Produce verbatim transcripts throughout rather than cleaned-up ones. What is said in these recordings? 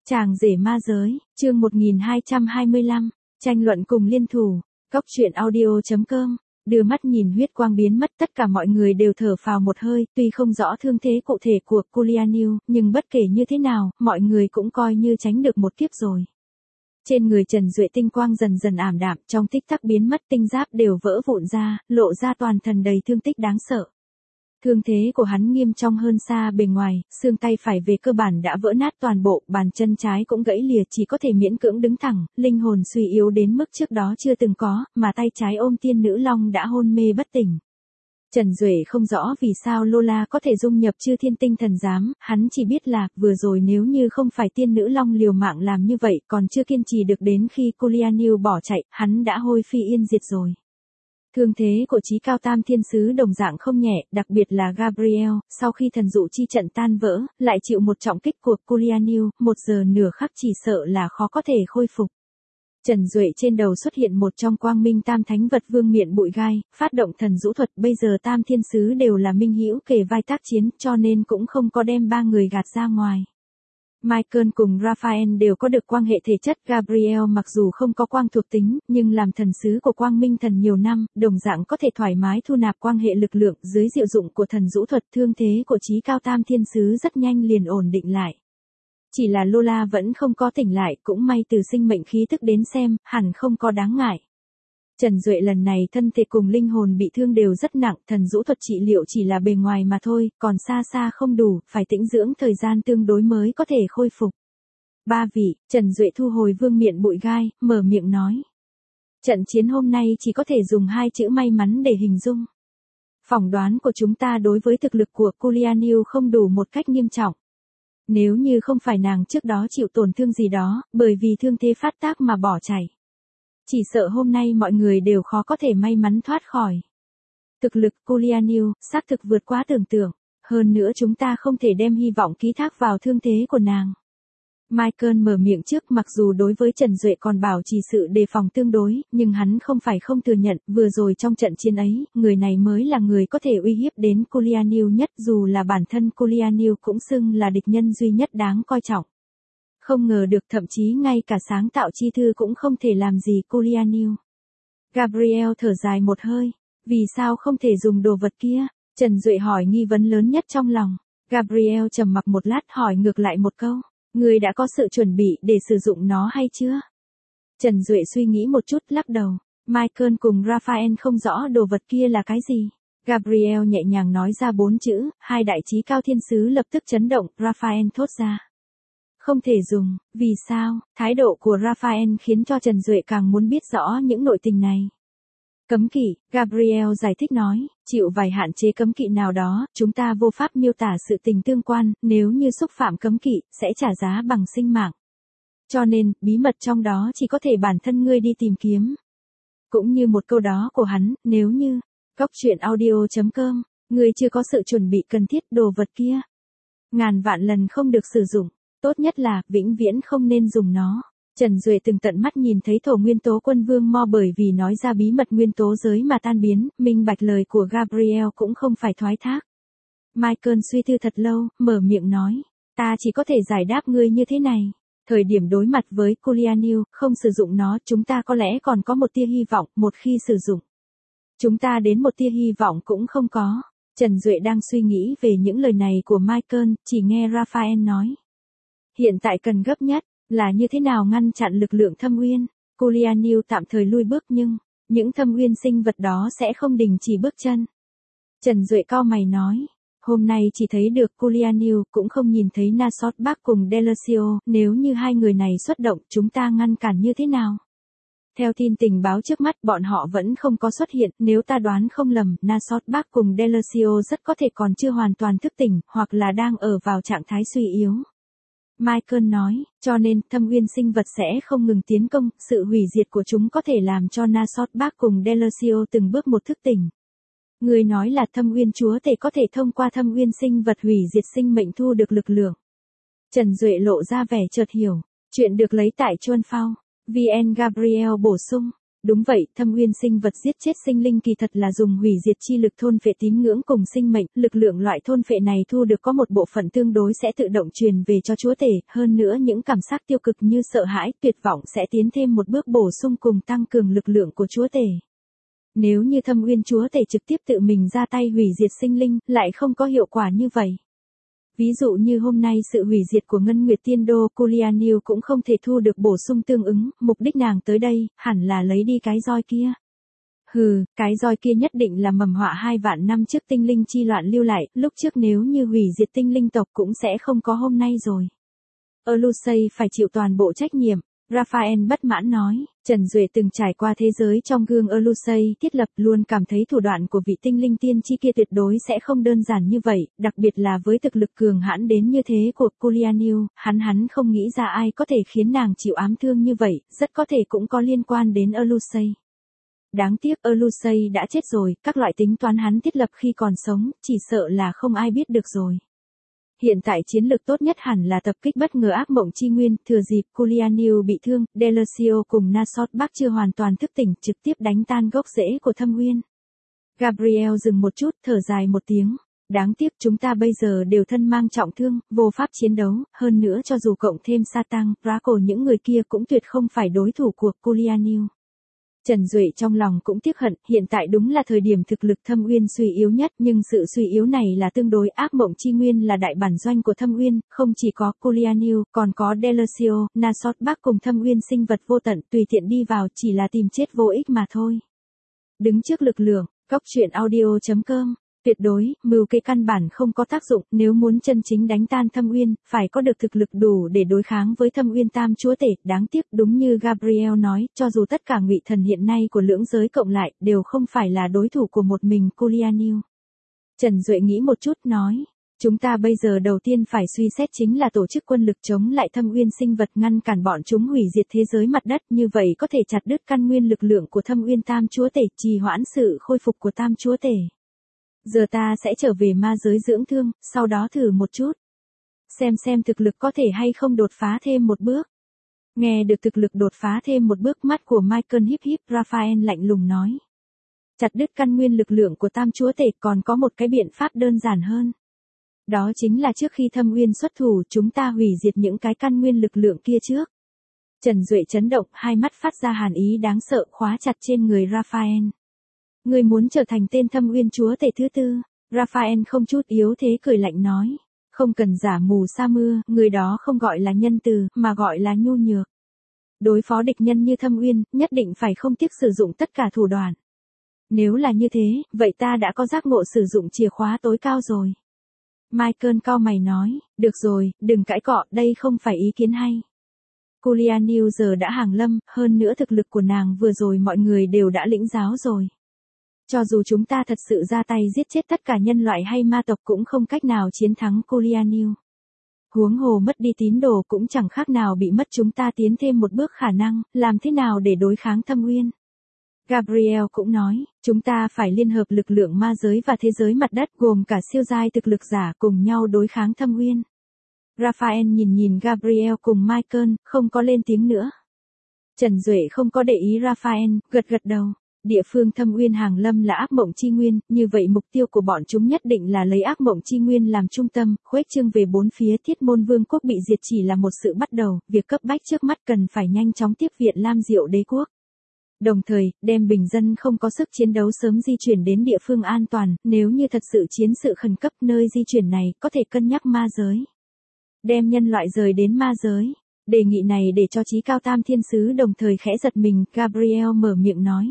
Chàng rể ma giới, chương một nghìn hai trăm hai mươi lăm, tranh luận cùng liên thủ, Cóc truyện audio chấm com, đưa mắt nhìn huyết quang biến mất, tất cả mọi người đều thở phào một hơi, tuy không rõ thương thế cụ thể của Culianiu, nhưng bất kể như thế nào, mọi người cũng coi như tránh được một kiếp rồi. Trên người Trần Duệ tinh quang dần dần ảm đạm, trong tích tắc biến mất, tinh giáp đều vỡ vụn ra, lộ ra toàn thân đầy thương tích đáng sợ. Thương thế của hắn nghiêm trọng hơn xa bề ngoài, xương tay phải về cơ bản đã vỡ nát toàn bộ, bàn chân trái cũng gãy lìa, chỉ có thể miễn cưỡng đứng thẳng, linh hồn suy yếu đến mức trước đó chưa từng có, mà tay trái ôm tiên nữ long đã hôn mê bất tỉnh. Trần Duệ không rõ vì sao Lola có thể dung nhập Chư Thiên Tinh Thần Giám, hắn chỉ biết là, vừa rồi nếu như không phải tiên nữ long liều mạng làm như vậy, còn chưa kiên trì được đến khi Culianiu bỏ chạy, hắn đã hôi phi yên diệt rồi. Thương thế của Chí Cao Tam Thiên Sứ đồng dạng không nhẹ, đặc biệt là Gabriel, sau khi thần dụ chi trận tan vỡ, lại chịu một trọng kích của Culianiu, một giờ nửa khắc chỉ sợ là khó có thể khôi phục. Trần Duệ trên đầu xuất hiện một trong quang minh tam thánh vật vương miện bụi gai, phát động thần dụ thuật, bây giờ Tam Thiên Sứ đều là minh hữu kề vai tác chiến, cho nên cũng không có đem ba người gạt ra ngoài. Michael cùng Raphael đều có được quang hệ thể chất, Gabriel mặc dù không có quang thuộc tính, nhưng làm thần sứ của quang minh thần nhiều năm, đồng dạng có thể thoải mái thu nạp quang hệ lực lượng, dưới diệu dụng của thần dụ thuật, thương thế của Chí Cao Tam Thiên Sứ rất nhanh liền ổn định lại. Chỉ là Lola vẫn không có tỉnh lại, cũng may từ sinh mệnh khí thức đến xem, hẳn không có đáng ngại. Trần Duệ lần này thân thể cùng linh hồn bị thương đều rất nặng, thần dụ thuật trị liệu chỉ là bề ngoài mà thôi, còn xa xa không đủ, phải tĩnh dưỡng thời gian tương đối mới có thể khôi phục. Ba vị, Trần Duệ thu hồi vương miện bụi gai, mở miệng nói. Trận chiến hôm nay chỉ có thể dùng hai chữ may mắn để hình dung. Phỏng đoán của chúng ta đối với thực lực của Culianiu không đủ một cách nghiêm trọng. Nếu như không phải nàng trước đó chịu tổn thương gì đó, bởi vì thương thế phát tác mà bỏ chạy. Chỉ sợ hôm nay mọi người đều khó có thể may mắn thoát khỏi. Thực lực Culianiu xác thực vượt quá tưởng tượng, hơn nữa chúng ta không thể đem hy vọng ký thác vào thương thế của nàng. Michael mở miệng trước, mặc dù đối với Trần Duệ còn bảo trì sự đề phòng tương đối, nhưng hắn không phải không thừa nhận, vừa rồi trong trận chiến ấy, người này mới là người có thể uy hiếp đến Culianiu nhất, dù là bản thân Culianiu cũng xưng là địch nhân duy nhất đáng coi trọng. Không ngờ được, thậm chí ngay cả sáng tạo chi thư cũng không thể làm gì Culianiu. Gabriel thở dài một hơi, vì sao không thể dùng đồ vật kia? Trần Duệ hỏi nghi vấn lớn nhất trong lòng. Gabriel trầm mặc một lát hỏi ngược lại một câu, người đã có sự chuẩn bị để sử dụng nó hay chưa? Trần Duệ suy nghĩ một chút lắc đầu. Michael cùng Raphael không rõ đồ vật kia là cái gì. Gabriel nhẹ nhàng nói ra bốn chữ, hai đại chí cao thiên sứ lập tức chấn động, Raphael thốt ra. Không thể dùng, vì sao? Thái độ của Raphael khiến cho Trần Duệ càng muốn biết rõ những nội tình này. Cấm kỵ, Gabriel giải thích nói, chịu vài hạn chế cấm kỵ nào đó, chúng ta vô pháp miêu tả sự tình tương quan, nếu như xúc phạm cấm kỵ, sẽ trả giá bằng sinh mạng. Cho nên, bí mật trong đó chỉ có thể bản thân ngươi đi tìm kiếm. Cũng như một câu đó của hắn, nếu như, Cóc truyện audio chấm com, ngươi chưa có sự chuẩn bị cần thiết đồ vật kia. Ngàn vạn lần không được sử dụng, tốt nhất là, vĩnh viễn không nên dùng nó. Trần Duệ từng tận mắt nhìn thấy thổ nguyên tố quân vương Mo bởi vì nói ra bí mật nguyên tố giới mà tan biến, minh bạch lời của Gabriel cũng không phải thoái thác. Michael suy tư thật lâu, mở miệng nói, ta chỉ có thể giải đáp ngươi như thế này. Thời điểm đối mặt với Culianiu, không sử dụng nó, chúng ta có lẽ còn có một tia hy vọng, một khi sử dụng. Chúng ta đến một tia hy vọng cũng không có. Trần Duệ đang suy nghĩ về những lời này của Michael, chỉ nghe Raphael nói. Hiện tại cần gấp nhất là như thế nào ngăn chặn lực lượng thâm uyên. Culianiu tạm thời lui bước nhưng, những thâm uyên sinh vật đó sẽ không đình chỉ bước chân. Trần Duệ cau mày nói, hôm nay chỉ thấy được Culianiu, cũng không nhìn thấy Nasot Bác cùng Delasio, nếu như hai người này xuất động, chúng ta ngăn cản như thế nào? Theo tin tình báo trước mắt, bọn họ vẫn không có xuất hiện, nếu ta đoán không lầm, Nasot Bác cùng Delasio rất có thể còn chưa hoàn toàn thức tỉnh, hoặc là đang ở vào trạng thái suy yếu. Michael nói, cho nên, thâm uyên sinh vật sẽ không ngừng tiến công, sự hủy diệt của chúng có thể làm cho Nasot Bác cùng Delasio từng bước một thức tỉnh. Người nói là thâm uyên chúa tể có thể thông qua thâm uyên sinh vật hủy diệt sinh mệnh thu được lực lượng. Trần Duệ lộ ra vẻ chợt hiểu, chuyện được lấy tại Chuân Phao. vê en Gabriel bổ sung, Đúng vậy, thâm uyên sinh vật giết chết sinh linh kỳ thật là dùng hủy diệt chi lực thôn phệ tín ngưỡng cùng sinh mệnh, lực lượng loại thôn phệ này thu được có một bộ phận tương đối sẽ tự động truyền về cho chúa tể, hơn nữa những cảm giác tiêu cực như sợ hãi, tuyệt vọng sẽ tiến thêm một bước bổ sung cùng tăng cường lực lượng của chúa tể. Nếu như thâm uyên chúa tể trực tiếp tự mình ra tay hủy diệt sinh linh, lại không có hiệu quả như vậy. Ví dụ như hôm nay sự hủy diệt của Ngân Nguyệt Tiên Đô, Kulianiu cũng không thể thu được bổ sung tương ứng, mục đích nàng tới đây, hẳn là lấy đi cái roi kia. Hừ, cái roi kia nhất định là mầm họa hai vạn năm trước tinh linh chi loạn lưu lại, lúc trước nếu như hủy diệt tinh linh tộc cũng sẽ không có hôm nay rồi. Elusei phải chịu toàn bộ trách nhiệm. Raphael bất mãn nói, Trần Duệ từng trải qua thế giới trong gương Elusei thiết lập luôn cảm thấy thủ đoạn của vị tinh linh tiên tri kia tuyệt đối sẽ không đơn giản như vậy, đặc biệt là với thực lực cường hãn đến như thế của Kulianiu, hắn hắn không nghĩ ra ai có thể khiến nàng chịu ám thương như vậy, rất có thể cũng có liên quan đến Elusei. Đáng tiếc Elusei đã chết rồi, các loại tính toán hắn thiết lập khi còn sống, chỉ sợ là không ai biết được rồi. Hiện tại chiến lược tốt nhất hẳn là tập kích bất ngờ ác mộng chi nguyên, thừa dịp Kulianiu bị thương, Delusio cùng Nasot Bắc chưa hoàn toàn thức tỉnh, trực tiếp đánh tan gốc rễ của thâm uyên. Gabriel dừng một chút, thở dài một tiếng. Đáng tiếc chúng ta bây giờ đều thân mang trọng thương, vô pháp chiến đấu, hơn nữa cho dù cộng thêm Satan, Draco những người kia cũng tuyệt không phải đối thủ của Kulianiu. Trần Duệ trong lòng cũng tiếc hận, hiện tại đúng là thời điểm thực lực thâm uyên suy yếu nhất, nhưng sự suy yếu này là tương đối, ác mộng chi nguyên là đại bản doanh của thâm uyên, không chỉ có Kulianiu, còn có Delusio, Nasot Bắc cùng thâm uyên sinh vật vô tận, tùy tiện đi vào chỉ là tìm chết vô ích mà thôi. Đứng trước lực lượng, Cóc truyện audio chấm com. Tuyệt đối, mưu kế căn bản không có tác dụng, nếu muốn chân chính đánh tan thâm uyên, phải có được thực lực đủ để đối kháng với thâm uyên tam chúa tể, đáng tiếc đúng như Gabriel nói, cho dù tất cả ngụy thần hiện nay của lưỡng giới cộng lại, đều không phải là đối thủ của một mình Kulianiu. Trần Duệ nghĩ một chút nói, chúng ta bây giờ đầu tiên phải suy xét chính là tổ chức quân lực chống lại thâm uyên sinh vật ngăn cản bọn chúng hủy diệt thế giới mặt đất, như vậy có thể chặt đứt căn nguyên lực lượng của thâm uyên tam chúa tể, trì hoãn sự khôi phục của tam chúa tể. Giờ ta sẽ trở về ma giới dưỡng thương, sau đó thử một chút. Xem xem thực lực có thể hay không đột phá thêm một bước. Nghe được thực lực đột phá thêm một bước, mắt của Michael híp híp, Raphael lạnh lùng nói. Chặt đứt căn nguyên lực lượng của tam chúa tể, còn có một cái biện pháp đơn giản hơn. Đó chính là trước khi thâm uyên xuất thủ, chúng ta hủy diệt những cái căn nguyên lực lượng kia trước. Trần Duệ chấn động, hai mắt phát ra hàn ý đáng sợ, khóa chặt trên người Raphael. Người muốn trở thành tên thâm uyên chúa tể thứ tư, Raphael không chút yếu thế cười lạnh nói. Không cần giả mù sa mưa, người đó không gọi là nhân từ, mà gọi là nhu nhược. Đối phó địch nhân như thâm uyên, nhất định phải không tiếc sử dụng tất cả thủ đoạn. Nếu là như thế, vậy ta đã có giác ngộ sử dụng chìa khóa tối cao rồi. Michael cau mày nói, được rồi, đừng cãi cọ, đây không phải ý kiến hay. Kulianiu giờ đã hàng lâm, hơn nữa thực lực của nàng vừa rồi mọi người đều đã lĩnh giáo rồi. Cho dù chúng ta thật sự ra tay giết chết tất cả nhân loại hay ma tộc cũng không cách nào chiến thắng Kulianiu. Huống hồ mất đi tín đồ cũng chẳng khác nào bị mất, chúng ta tiến thêm một bước khả năng, làm thế nào để đối kháng thâm uyên. Gabriel cũng nói, chúng ta phải liên hợp lực lượng ma giới và thế giới mặt đất gồm cả siêu giai thực lực giả cùng nhau đối kháng thâm uyên. Raphael nhìn nhìn Gabriel cùng Michael, không có lên tiếng nữa. Trần Duệ không có để ý Raphael, gật gật đầu. Địa phương thâm uyên hàng lâm là ác mộng chi nguyên, như vậy mục tiêu của bọn chúng nhất định là lấy ác mộng chi nguyên làm trung tâm, khuếch trương về bốn phía. Thiết Môn Vương quốc bị diệt chỉ là một sự bắt đầu, việc cấp bách trước mắt cần phải nhanh chóng tiếp viện Lam Diệu đế quốc. Đồng thời, đem bình dân không có sức chiến đấu sớm di chuyển đến địa phương an toàn, nếu như thật sự chiến sự khẩn cấp nơi di chuyển này, có thể cân nhắc ma giới. Đem nhân loại rời đến ma giới. Đề nghị này để cho Chí Cao Tam Thiên Sứ đồng thời khẽ giật mình, Gabriel mở miệng nói.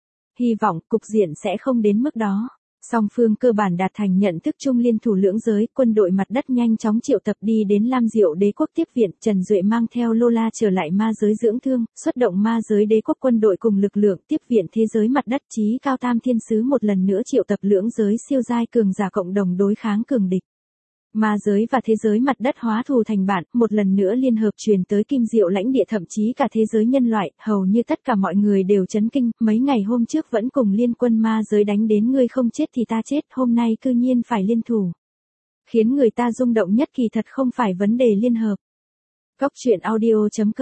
Hy vọng cục diện sẽ không đến mức đó. Song phương cơ bản đạt thành nhận thức chung, liên thủ lưỡng giới, quân đội mặt đất nhanh chóng triệu tập đi đến Lam Diệu đế quốc tiếp viện. Trần Duệ mang theo Lola trở lại ma giới dưỡng thương, xuất động ma giới đế quốc quân đội cùng lực lượng tiếp viện thế giới mặt đất. Chí Cao Tam Thiên Sứ một lần nữa triệu tập lưỡng giới siêu giai cường giả cộng đồng đối kháng cường địch. Ma giới và thế giới mặt đất hóa thù thành bạn, một lần nữa liên hợp truyền tới Kim Diệu lãnh địa, thậm chí cả thế giới nhân loại, hầu như tất cả mọi người đều chấn kinh, mấy ngày hôm trước vẫn cùng liên quân ma giới đánh đến ngươi không chết thì ta chết, hôm nay cư nhiên phải liên thủ. Khiến người ta rung động nhất kỳ thật không phải vấn đề liên hợp. Cóc truyện audio chấm com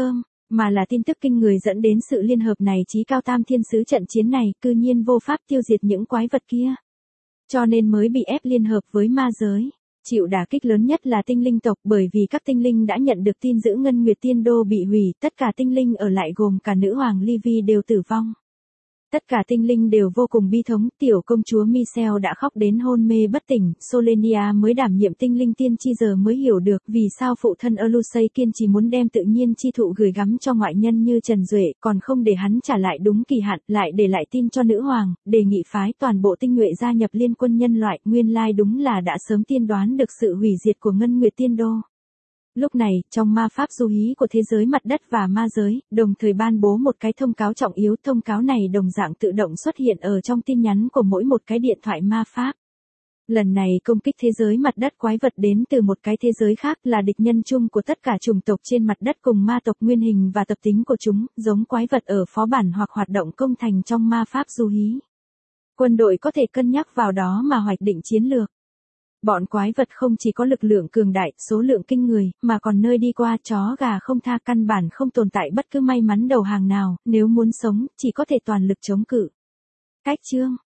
Mà là tin tức kinh người dẫn đến sự liên hợp này chí cao tam thiên sứ trận chiến này cư nhiên vô pháp tiêu diệt những quái vật kia. Cho nên mới bị ép liên hợp với ma giới. Chịu đả kích lớn nhất là tinh linh tộc bởi vì các tinh linh đã nhận được tin giữ Ngân Nguyệt Tiên Đô bị hủy, tất cả tinh linh ở lại gồm cả nữ hoàng Livy đều tử vong. Tất cả tinh linh đều vô cùng bi thống, tiểu công chúa Michelle đã khóc đến hôn mê bất tỉnh, Solenia mới đảm nhiệm tinh linh tiên tri giờ mới hiểu được vì sao phụ thân Elusei kiên trì muốn đem tự nhiên chi thụ gửi gắm cho ngoại nhân như Trần Duệ, còn không để hắn trả lại đúng kỳ hạn, lại để lại tin cho nữ hoàng, đề nghị phái toàn bộ tinh nhuệ gia nhập liên quân nhân loại, nguyên lai đúng là đã sớm tiên đoán được sự hủy diệt của Ngân Nguyệt Tiên Đô. Lúc này, trong ma pháp du hí của thế giới mặt đất và ma giới, đồng thời ban bố một cái thông cáo trọng yếu. Thông cáo này đồng dạng tự động xuất hiện ở trong tin nhắn của mỗi một cái điện thoại ma pháp. Lần này công kích thế giới mặt đất quái vật đến từ một cái thế giới khác là địch nhân chung của tất cả chủng tộc trên mặt đất cùng ma tộc nguyên hình và tập tính của chúng, giống quái vật ở phó bản hoặc hoạt động công thành trong ma pháp du hí. Quân đội có thể cân nhắc vào đó mà hoạch định chiến lược. Bọn quái vật không chỉ có lực lượng cường đại, số lượng kinh người, mà còn nơi đi qua chó gà không tha, căn bản không tồn tại bất cứ may mắn đầu hàng nào, nếu muốn sống, chỉ có thể toàn lực chống cự. Cách chương